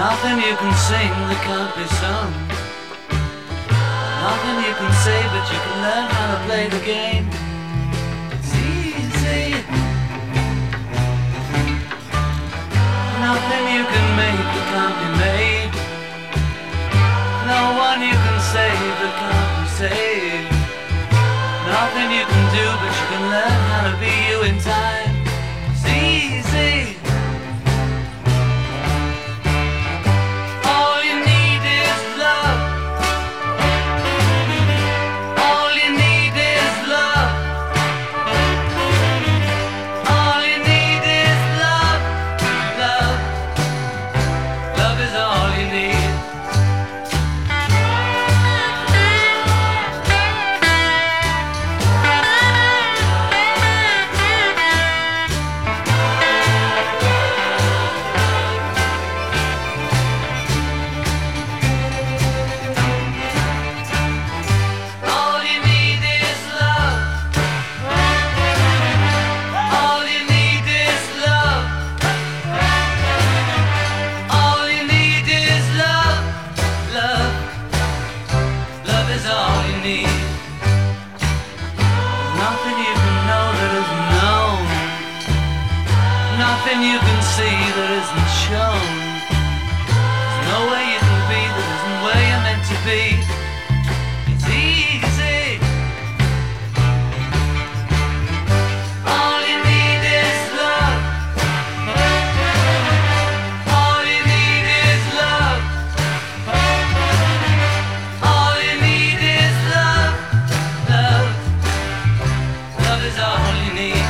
Nothing you can sing that can't be sung. Nothing you can say, but you can learn how to play the game. It's easy. Nothing you can make that can't be made. No one you can save that can't be saved. Nothing you can do, but you can learn how to be you in time. It's easy. All you need is love. All you need is love. All you need is love. Love. Love is all you need. All you need is love. All you need is love. All you need is love. Love. Love is all you need. Nothing you can know that isn't known. Nothing you can see that isn't shown. There's no way you can be that isn't where you're meant to be. It's easy. All you need is love. All you need is love. All you need is love. Love. Love is all you need.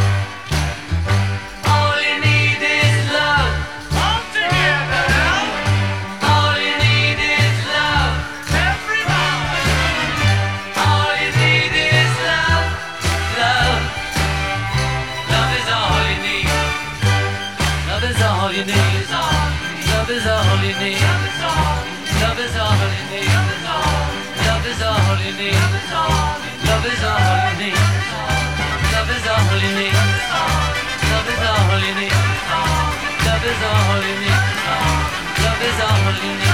All you need is love. All together now. All you need is love. Everybody. All you need is love. Love. Love is all you need. Love is all you need. Love is all you need. Love is all you need. Love is all you need. Love is all you need. Love is all you need. Love is all you need. Love is all you need. Love is all you need.